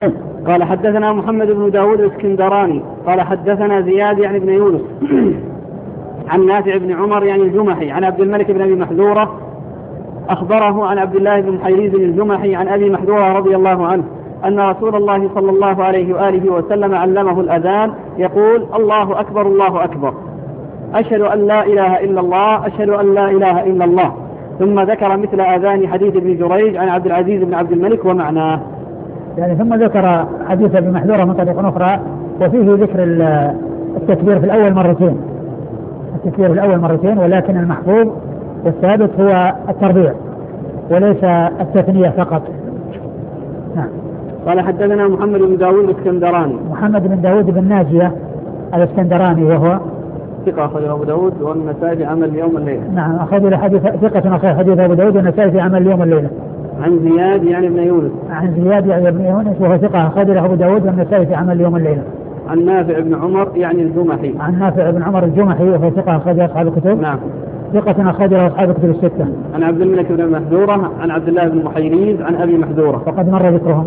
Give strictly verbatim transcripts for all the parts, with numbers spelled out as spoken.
قال حدثنا محمد بن داود الاسكندراني قال حدثنا زياد يعني بن يونس عن نافع بن عمر يعني الجمحي عن عبد الملك بن أبي محذورة أخبره عن عبد الله بن حيريز الجمحي عن أبي محذورة رضي الله عنه أن رسول الله صلى الله عليه وآله وسلم علمه الأذان يقول: الله أكبر الله أكبر، أشهد أن لا إله إلا الله، أشهد أن لا إله إلا الله. ثم ذكر مثل أذان حديث ابن جريج عن عبد العزيز بن عبد الملك ومعناه. يعني ثم ذكر حديث ابن محذورة من طريق أخرى وفيه ذكر التكبير في الأول مرتين التكبير في الأول مرتين ولكن المحفوظ والثابت هو التربيع وليس التثنية فقط. نعم. قال حدثنا محمد بن داود الاسكندراني محمد بن داود بن ناجية الاسكندراني وهو ثقة أخرج أبو داود والنسائي في عمل اليوم والليلة. نعم أخرج له حديث ثقة أخرج حديث أبو داود والنسائي في عمل اليوم والليلة. عن زياد يعني ابن يونس عن زياد يعني ابن يونس وهو ثقة أخرج له أبو داود والنسائي في عمل اليوم والليلة. عن نافع بن عمر يعني الجمحي عن نافع بن عمر الجمحي وهو ثقة أخرج أصحاب الكتب. نعم. ثقة أخرج له أصحاب الكتب الستة. عن عبد الملك بن محذورة عن عبد الله بن محيريز عن أبي محذورة وقد مر ذكرهم.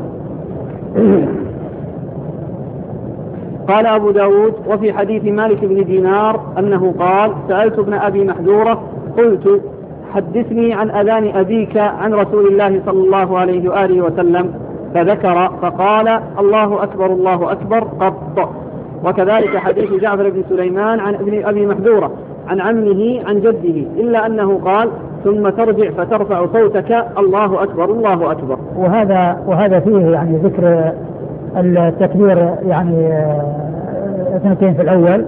قال أبو داود: وفي حديث مالك بن دينار أنه قال: سألت ابن أبي محذورة قلت: حدثني عن أذان أبيك عن رسول الله صلى الله عليه وآله وسلم، فذكر فقال: الله أكبر الله أكبر قط. وكذلك حديث جعفر بن سليمان عن ابن أبي محذورة عن عمه عن جده، إلا أنه قال: ثم ترجع فترفع صوتك الله أكبر الله أكبر. وهذا وهذا فيه يعني ذكر التكبير يعني اثنتين في الأول،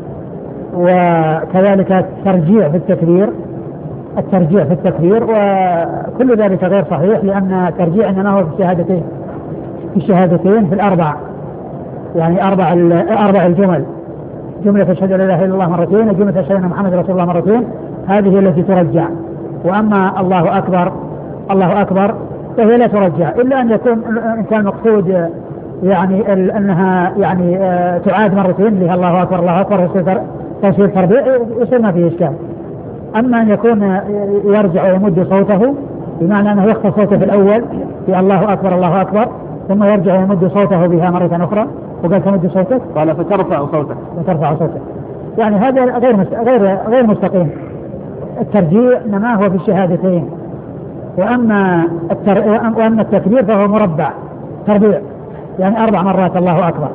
وكذلك الترجيع في التكبير الترجيع في التكبير وكل ذلك غير صحيح، لأن الترجيع إنما هو في الشهادتين في الشهادتين في الأربع، يعني أربع أربع الجمل، جملة أشهد أن لا إله إلا الله مرتين وجملة أشهد أن محمد رسول الله مرتين، هذه التي ترجع. وأما الله أكبر الله أكبر فهي لا ترجع، إلا أن يكون إن كان المقصود يعني أنها يعني آه تعاد مرتين اللي الله أكبر الله أكبر تصير تربيع يصير ما فيه إشكال. أما أن يكون يرجع ويمد صوته بمعنى أنه يخفض صوته في الأول في الله أكبر الله أكبر ثم يرجع ويمد صوته بها مرة أخرى، وقال تمد صوتك قال فترفع صوتك فترفع صوتك يعني هذا غير غير غير مستقيم. الترجيع إنما هو في الشهادتين، وأما التر... وأما التكبير فهو مربع تربيع، يعني أربع مرات الله أكبر.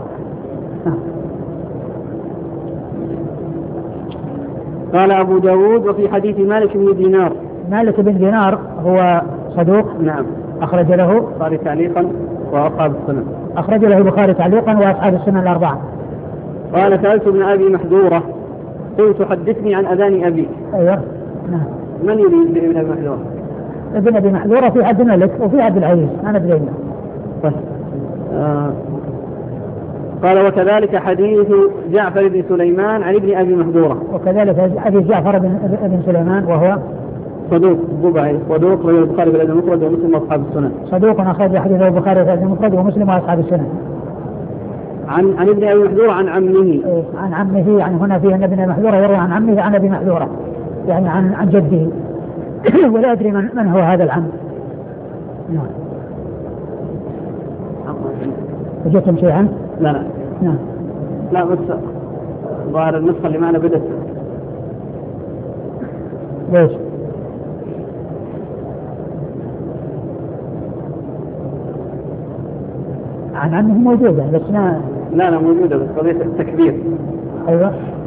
قال أبو داود: وفي حديث مالك بن دينار مالك بن دينار هو صدوق. نعم. أخرج له البخاري تعليقا وأصحاب السنن. أخرج له البخاري تعليقا وأصحاب السنن الأربعة. قال: سألت ابن أبي محذورة قلت: حدثني عن أذان أبي. أيوه. نعم. من يريد ابن أبي محذورة؟ ابن أبي محذورة في حد ملك وفي حد العزيز، أنا بدينا. طيب. آه. قال: وكذلك حديث جعفر بن سليمان عن ابن أبي محذورة. وكذلك حديث جعفر بن, بن سليمان وهو صدوق الضبعي صدوق رواه البخاري في الأدب المفرد ومسلم وأصحاب السنن. صدوق أخرج حديث البخاري في الأدب المفرد ومسلم وأصحاب السنن. عن عن ابن أبي محذورة عن عمه. إيه عن عمه، يعني هنا فيه أن ابن أبي محذورة يروي عن عمه عن أبي محذورة، يعني عن عن جده. ولا أدري من من هو هذا العم. نعم. وجدتم شيئا؟ لا لا. نعم. لا بس ظاهر النسخة اللي معنا بدت. ليش؟ عن عمه موجودة بس ما لا لا موجودة بس قضية التكبير. أيوة.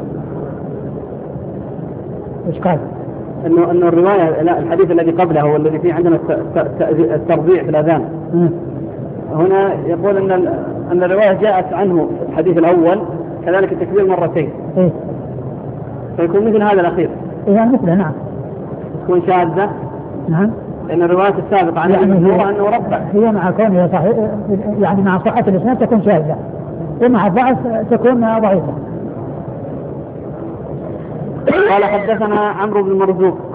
إيش قال؟ إنه إنه الرواية لا الحديث الذي قبله هو الذي فيه عندنا الترضيع في الأذان. م. هنا يقول أن أن الرواية جاءت عنه الحديث الأول كذلك التكبير مرتين. إيه؟ فيكون مثل هذا الأخير. إيه مثله نعم. تكون شاذة. نعم. لأن الرواية السابقة عن يعني المحذورة أنه ربع. هي مع كونها صحيح يعني مع صحة الإسناد تكون شاذة، ومع الضعف تكون ضعيفة. قال: حدثنا عمرو بن مرزوق